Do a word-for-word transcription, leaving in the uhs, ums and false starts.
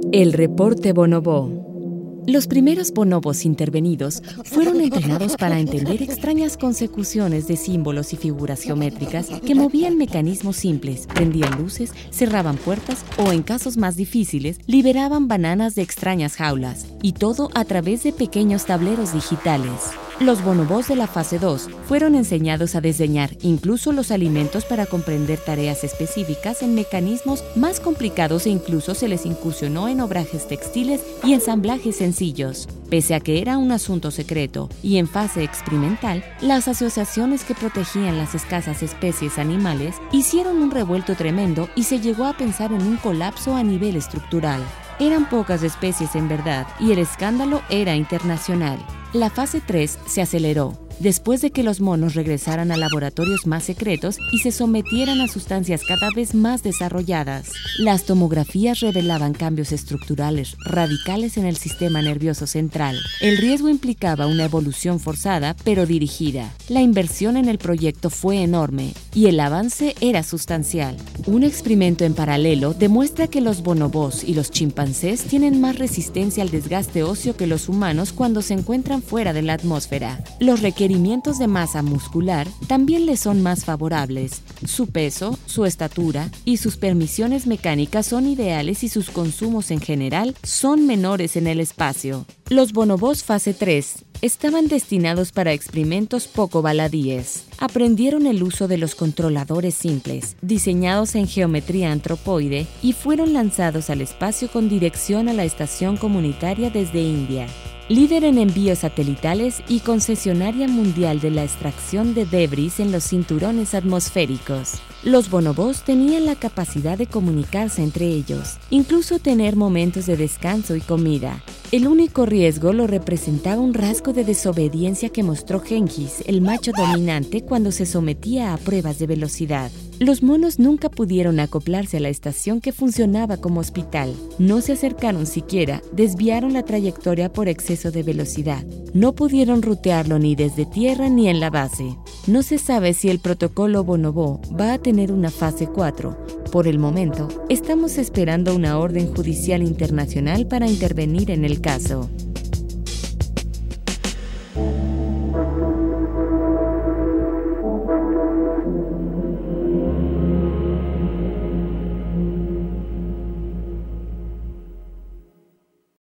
El reporte Bonobo. Los primeros bonobos intervenidos fueron entrenados para entender extrañas consecuciones de símbolos y figuras geométricas que movían mecanismos simples, prendían luces, cerraban puertas o, en casos más difíciles, liberaban bananas de extrañas jaulas, y todo a través de pequeños tableros digitales. Los bonobos de la fase dos fueron enseñados a diseñar incluso los alimentos para comprender tareas específicas en mecanismos más complicados e incluso se les incursionó en obrajes textiles y ensamblajes sencillos. Pese a que era un asunto secreto y en fase experimental, las asociaciones que protegían las escasas especies animales hicieron un revuelto tremendo y se llegó a pensar en un colapso a nivel estructural. Eran pocas especies en verdad y el escándalo era internacional. La fase tres se aceleró después de que los monos regresaran a laboratorios más secretos y se sometieran a sustancias cada vez más desarrolladas. Las tomografías revelaban cambios estructurales radicales en el sistema nervioso central. El riesgo implicaba una evolución forzada pero dirigida. La inversión en el proyecto fue enorme y el avance era sustancial. Un experimento en paralelo demuestra que los bonobos y los chimpancés tienen más resistencia al desgaste óseo que los humanos cuando se encuentran fuera de la atmósfera. Los requerimientos de masa muscular también les son más favorables. Su peso, su estatura y sus permisiones mecánicas son ideales y sus consumos en general son menores en el espacio. Los bonobos fase tres estaban destinados para experimentos poco baladíes. Aprendieron el uso de los controladores simples, diseñados en geometría antropoide, y fueron lanzados al espacio con dirección a la estación comunitaria desde India. Líder en envíos satelitales y concesionaria mundial de la extracción de debris en los cinturones atmosféricos. Los bonobos tenían la capacidad de comunicarse entre ellos, incluso tener momentos de descanso y comida. El único riesgo lo representaba un rasgo de desobediencia que mostró Genghis, el macho dominante, cuando se sometía a pruebas de velocidad. Los monos nunca pudieron acoplarse a la estación que funcionaba como hospital. No se acercaron siquiera, desviaron la trayectoria por exceso de velocidad. No pudieron rutearlo ni desde tierra ni en la base. No se sabe si el protocolo Bonobo va a tener una fase cuatro. Por el momento, estamos esperando una orden judicial internacional para intervenir en el caso.